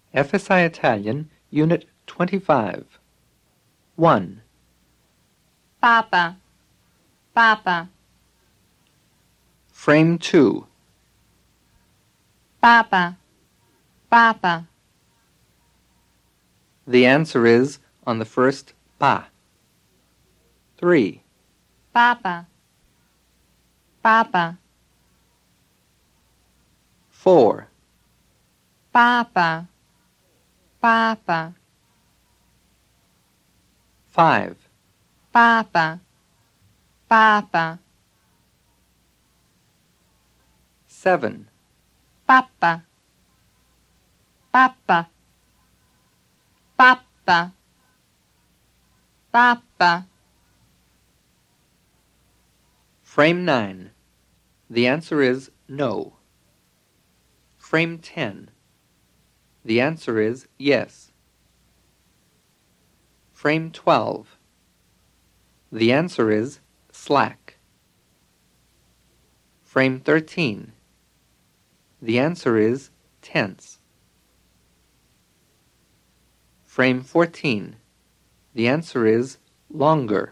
FSI Italian, Unit 25. 1. Papa, papa, Frame 2. papa, papa, The answer is on the first pa. 3. papa, papa, 4. papa, papa, 5. papa, papa, 7. papa, papa, papa, papa, Frame 9. The answer is no. Frame 10. The answer is yes. Frame 12. The answer is slack. Frame 13. The answer is tense. Frame 14. The answer is longer.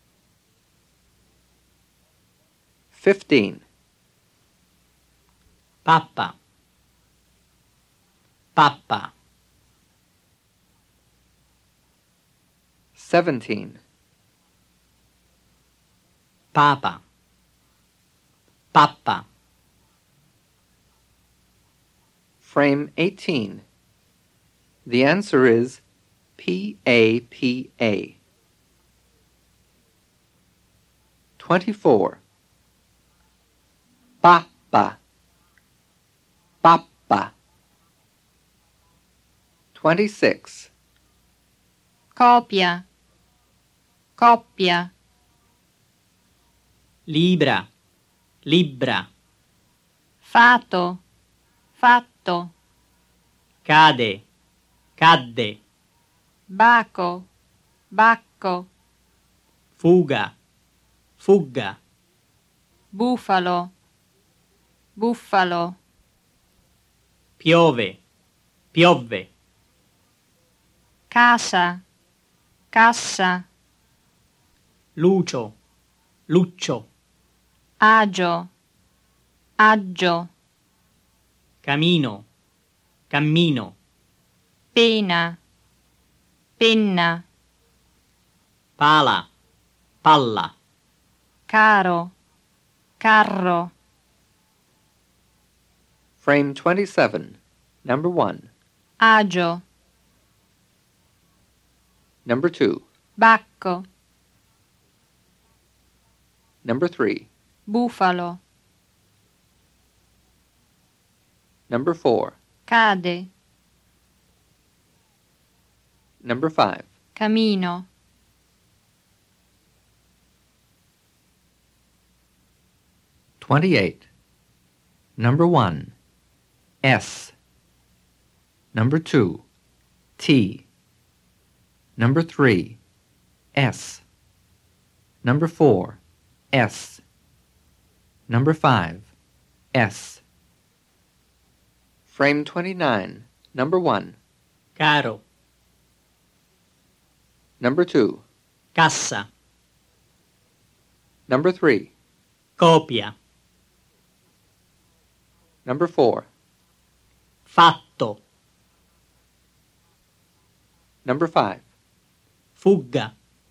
15. Papa, papa, 17. papa, papa, Frame 18. The answer is P-A-P-A. 24. Papa, papa. 26. copia, coppia, libra, libra, fato, fatto, cade, cadde, baco, bacco, fuga, fugga, bufalo, buffalo, piove, piovve, casa, cassa, lucio, luccio, agio, aggio, camino, cammino, pena, penna, pala, palla, caro, carro, Frame 27. Number 1. agio, Number 2. bacco, Number 3. bufalo, Number 4. cade, Number 5. camino, $28. Number 1. S. Number 2. T. Number 3. S. Number 4. S. Number 5. S. Frame 29. Number 1. caro, Number 2. cassa, Number 3. copia, Number 4. fatto, Number 5. fugga,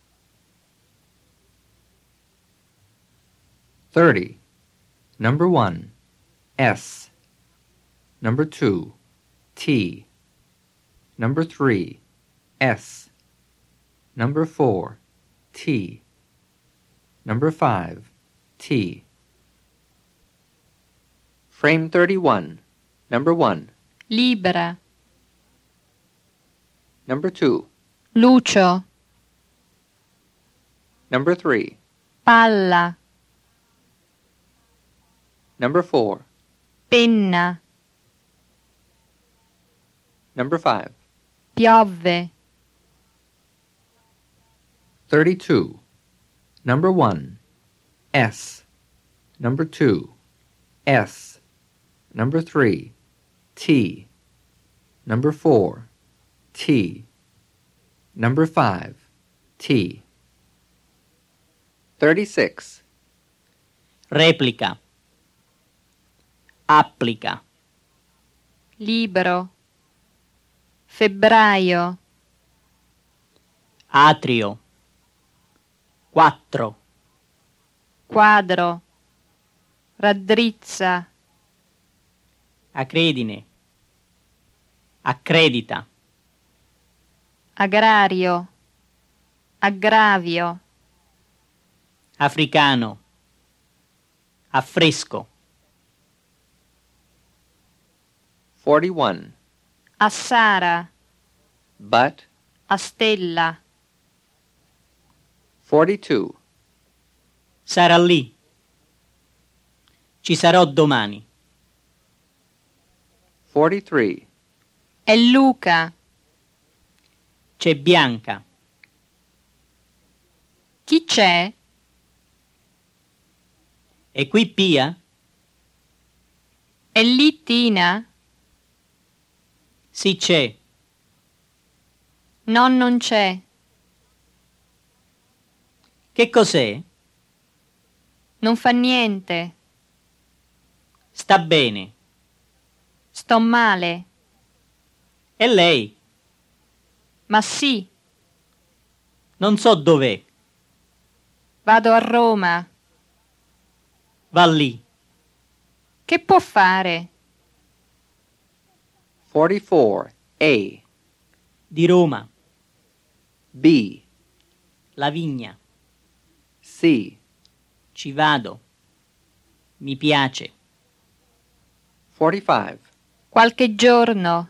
30. Number 1. S. Number 2. T. Number 3. S. Number 4. T. Number 5. T. Frame 31. Number 1. libera, Number 2. lucio, Number 3. palla, Number 4. penna, Number 5. piove, 32. Number 1. S. Number 2. S. Number 3. T. Number 4, T. Number 5, T. 36. Replica. Applica. libro, febbraio, Atrio. 4. quadro, raddrizza, Acredine. Accredita. agrario, aggravio, Africano. Affresco. 41. assara, But. a stella, 42. Sarà lì. Ci sarò domani. 43. è Luca, C'è Bianca. chi c'è? E qui Pia? È lì Tina? Sì, c'è. No, non c'è. Che cos'è? Non fa niente. Sta bene. Sto male. E lei? Ma sì, Non so dov'è. vado a Roma. Va lì. Che può fare? 44. A. Di Roma. B. La vigna. C. Ci vado. Mi piace. 45. Qualche giorno.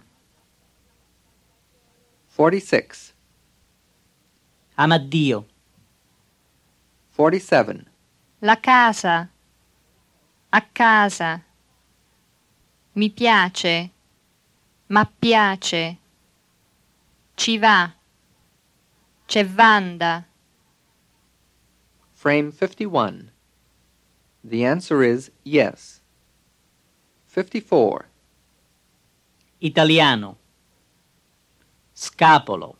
46. Ama Dio. 47. La casa. A casa. Mi piace. Ma piace. Ci va. C'è Wanda. Frame 51. The answer is yes. 54. Italiano. Scapolo.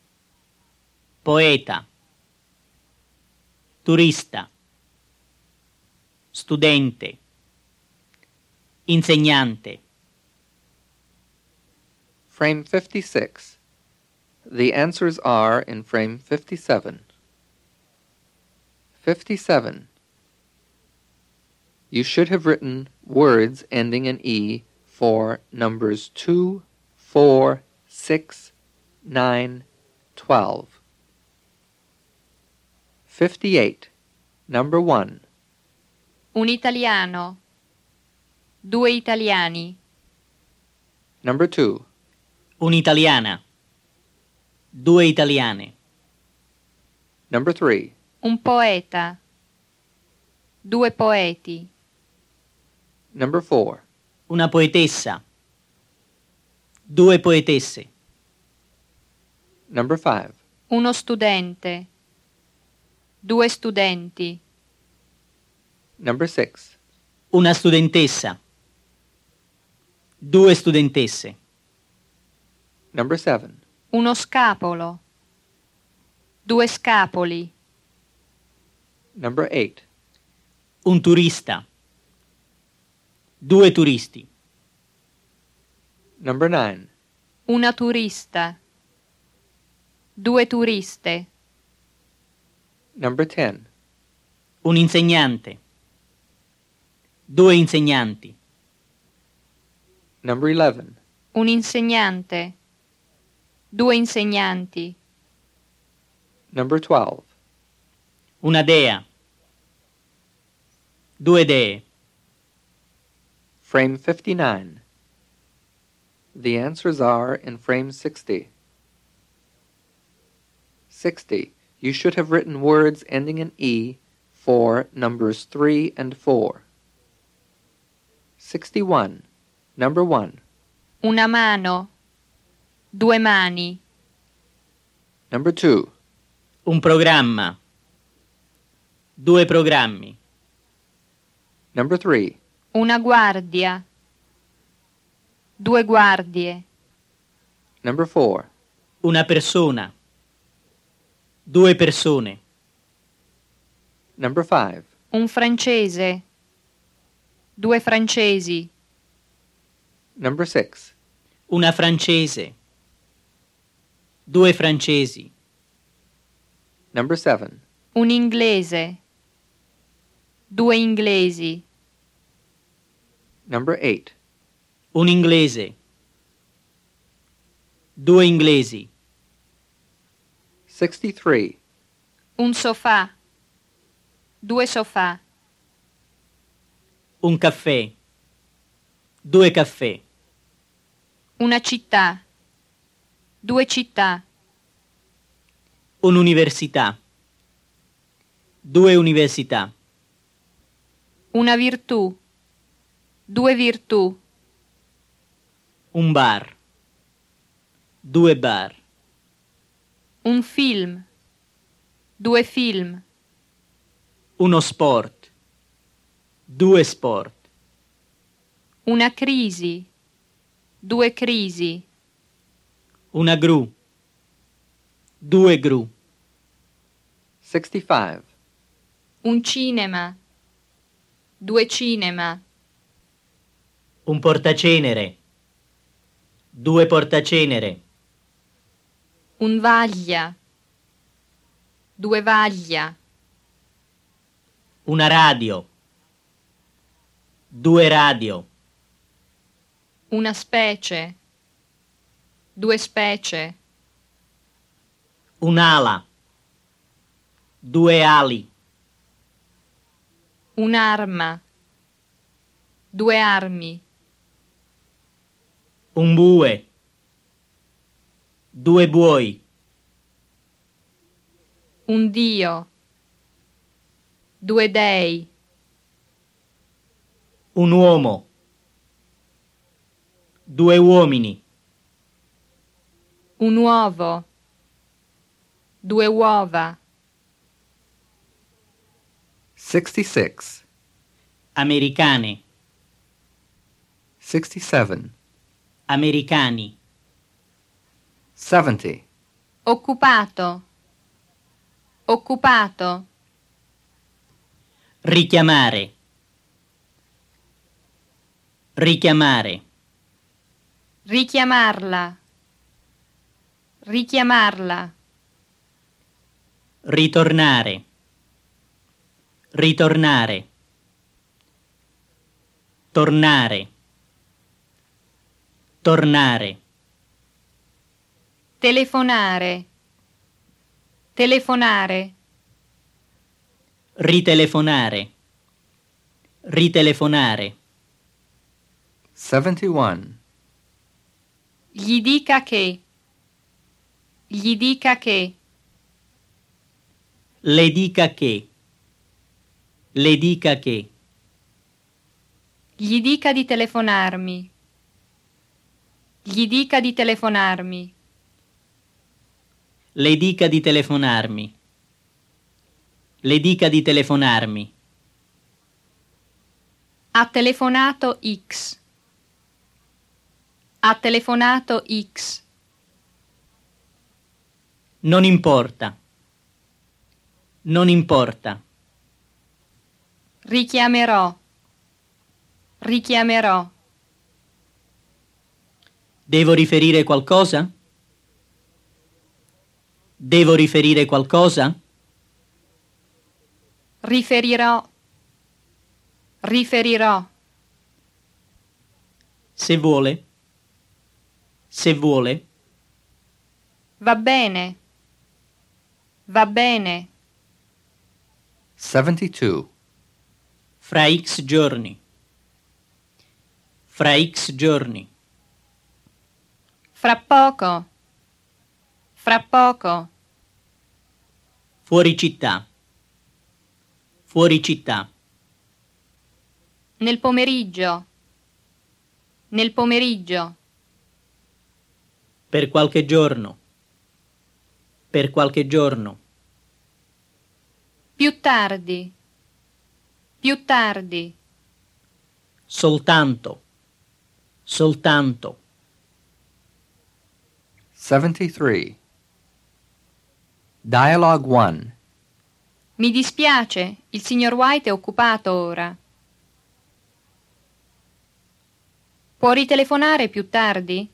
Poeta. Turista. Studente. Insegnante. Frame 56. The answers are in frame 57. 57. You should have written words ending in E for numbers 2, 4, 6, 9, 12. 58. Number 1. Un italiano. Due italiani. Number 2. Un'italiana. Due italiane. Number 3. Un poeta. Due poeti. Number 4. Una poetessa. Due poetesse. Number 5. Uno studente. Due studenti. Number 6. Una studentessa. Due studentesse. Number 7. Uno scapolo. Due scapoli. Number 8. Un turista. Due turisti. Number 9. Una turista. Due turiste. Number 10. Un insegnante. Due insegnanti. Number 11. Un insegnante. Due insegnanti. Number 12. Una dea. Due dee. Frame 59. The answers are in frame 60. 60. You should have written words ending in E for numbers 3 and 4. 61. Number 1. Una mano. Due mani. Number 2. Un programma. Due programmi. Number 3. Una guardia. Due guardie. Number 4. Una persona. Due persone. Number 5. Un francese. Due francesi. Number 6. Una francese. Due francesi. Number 7. Un inglese. Due inglesi. Number 8. Un inglese. Due inglesi. 63. Un sofà. Due sofà. Un caffè. Due caffè. Una città. Due città. Un'università. Due università. Una virtù. Due virtù. Un bar. Due bar. Un film. Due film. Uno sport. Due sport. Una crisi. Due crisi. Una gru. Due gru. 65. Un cinema. Due cinema. Un portacenere. Due portacenere. Un vaglia. Due vaglia. Una radio. Due radio. Una specie. Due specie. Un'ala. Due ali. Un'arma. Due armi. Un bue. Due buoi. Un dio. Due dei. Un uomo. Due uomini. Un uovo. Due uova. 66. Americane. 67. Americani. 70. Occupato. Occupato. Richiamare. Richiamare. Richiamarla. Richiamarla. Ritornare. Ritornare. Tornare. Tornare. Telefonare. Telefonare. Ritelefonare. Ritelefonare. 71. Gli dica che. Gli dica che. Le dica che. Le dica che. Gli dica di telefonarmi. Gli dica di telefonarmi. Le dica di telefonarmi. Le dica di telefonarmi. Ha telefonato X. Ha telefonato X. Non importa. Non importa. Richiamerò. Richiamerò. Devo riferire qualcosa? Devo riferire qualcosa? Riferirò. Riferirò. Se vuole. Se vuole. Va bene. Va bene. 72. Fra X giorni. Fra X giorni. Fra poco. Fra poco. Fuori città. Fuori città. Nel pomeriggio. Nel pomeriggio. Per qualche giorno. Per qualche giorno. Più tardi. Più tardi. Soltanto. Soltanto. 73. Dialogue 1. Mi dispiace, il signor White è occupato ora. Può ritelefonare più tardi?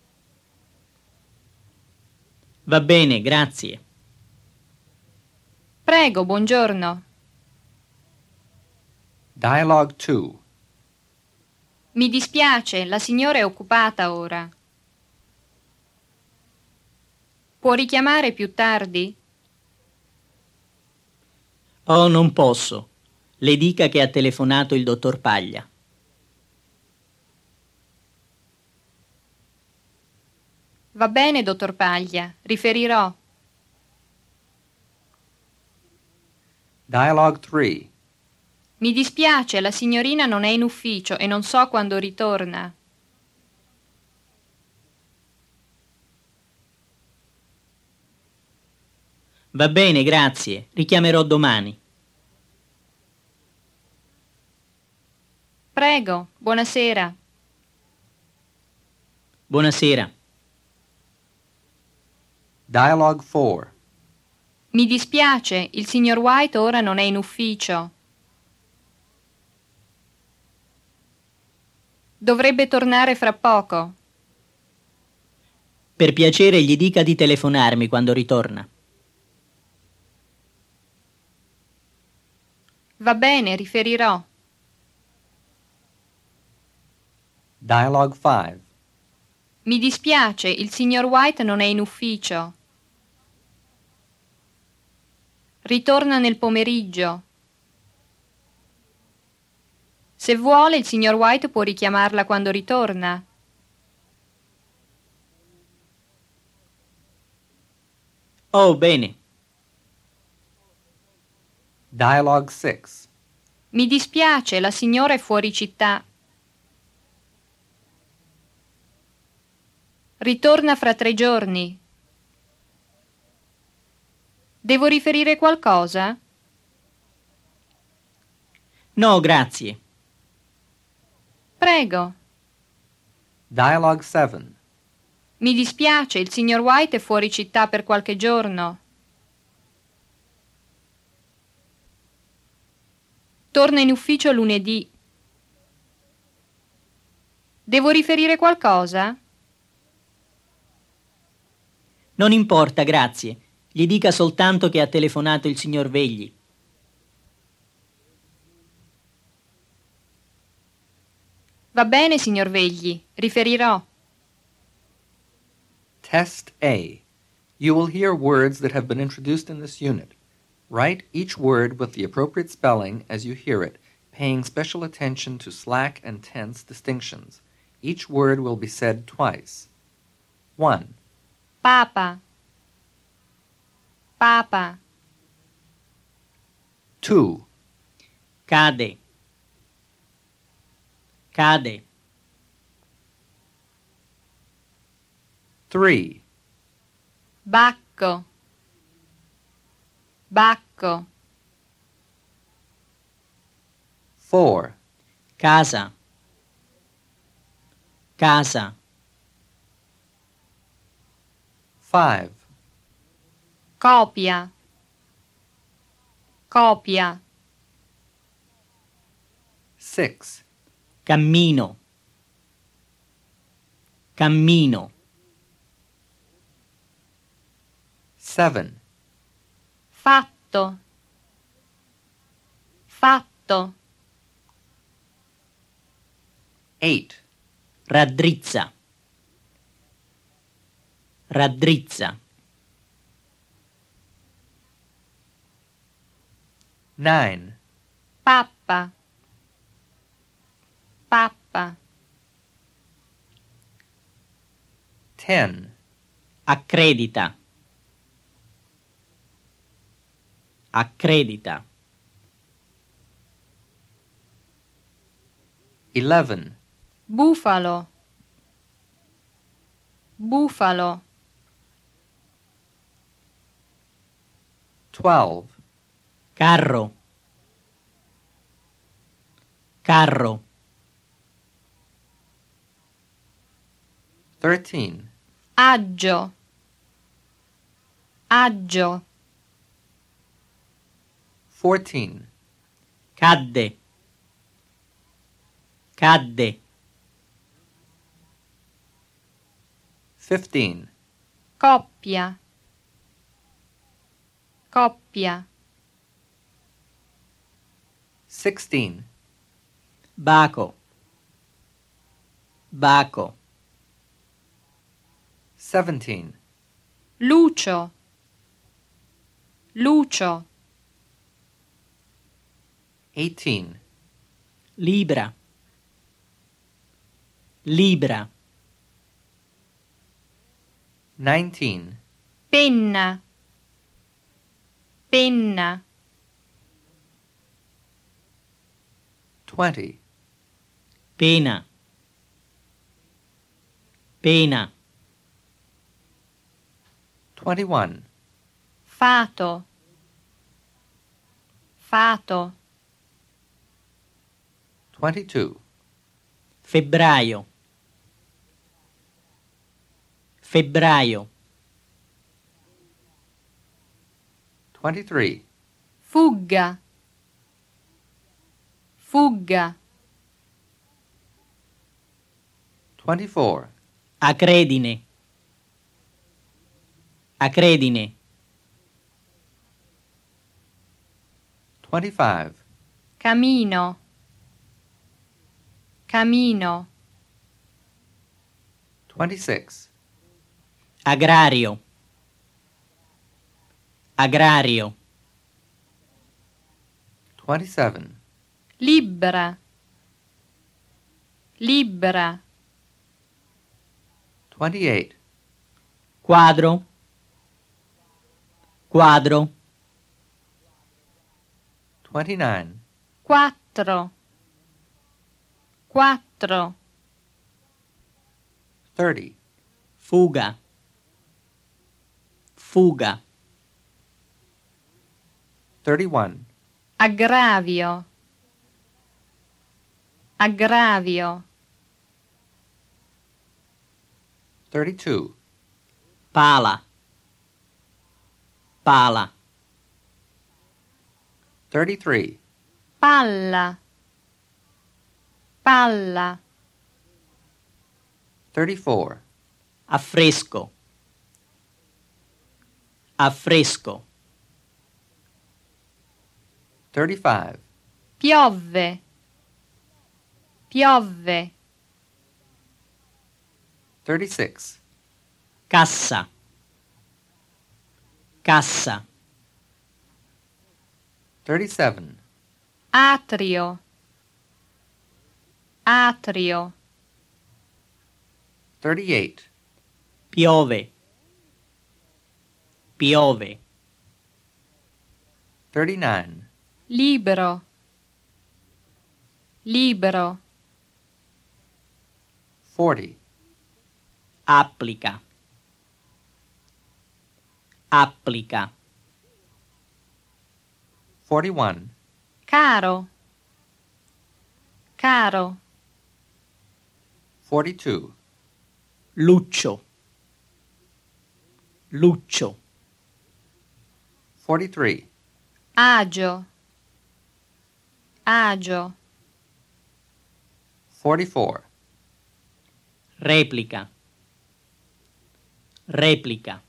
Va bene, grazie. Prego, buongiorno. Dialogue 2. Mi dispiace, la signora è occupata ora. Può richiamare più tardi? Oh, non posso. Le dica che ha telefonato il dottor Paglia. Va bene, dottor Paglia, riferirò. Dialogue 3. Mi dispiace, la signorina non è in ufficio e non so quando ritorna. Va bene, grazie. Richiamerò domani. Prego, buonasera. Buonasera. Dialogue 4. Mi dispiace, il signor White ora non è in ufficio. Dovrebbe tornare fra poco. Per piacere gli dica di telefonarmi quando ritorna. Va bene, riferirò. Dialogue 5. Mi dispiace, il signor White non è in ufficio. Ritorna nel pomeriggio. Se vuole, il signor White può richiamarla quando ritorna. Oh, bene. Dialogue 6. Mi dispiace, la signora è fuori città. Ritorna fra 3 giorni. Devo riferire qualcosa? No, grazie. Prego. Dialogue 7. Mi dispiace, il signor White è fuori città per qualche giorno. Torna in ufficio lunedì. Devo riferire qualcosa? Non importa, grazie. Gli dica soltanto che ha telefonato il signor Vegli. Va bene, signor Vegli, riferirò. Test A. You will hear words that have been introduced in this unit. Write each word with the appropriate spelling as you hear it, paying special attention to slack and tense distinctions. Each word will be said twice. 1, Papa. Papa. 2, Cade. Cade. 3, Bacco. Bacco. 4, Casa. Casa. 5, Copia. Copia. 6, Cammino. Cammino. 7, Fatto. Fatto. 8, Raddrizza. Raddrizza. 9, Pappa. Pappa. 10, Accredita. Accredita. 11, Bufalo. Bufalo. 12, Carro. Carro. 13, aggio, aggio, 14. Cadde. Cadde. 15. coppia, coppia, 16. Baco. Baco. 17. lucio, lucio, 18. Libra. Libra. 19. penna, penna, 20. Pena. Pena. 21. fato, fato, 22. Febbraio. Febbraio. 23. fugga, fugga, 24. Acredine. Acredine. 25. camino, camino, 26. Agrario. Agrario. 27. libera, libera, 28. Quadro. Quadro. 29. quattro, quattro, 30. Fuga. Fuga. 31. aggravio, aggravio, 32. Pala. Pala. 33. palla, palla, 34. Affresco. Affresco. 35. piove, piove, 36. Cassa. Cassa. 37. atrio, atrio, 38. Piove. Piove. 39. libero, libero, 40. Applica. Applica. 41. caro, caro, 42. Luccio. Luccio. 43. agio, agio, 44. Replica. Replica.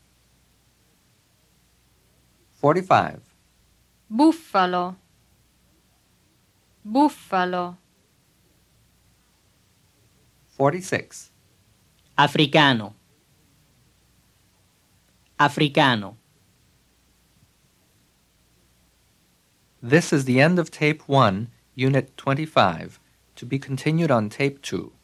45. buffalo, buffalo, 46. Africano. Africano. This is the end of Tape 1, Unit 25, to be continued on Tape 2.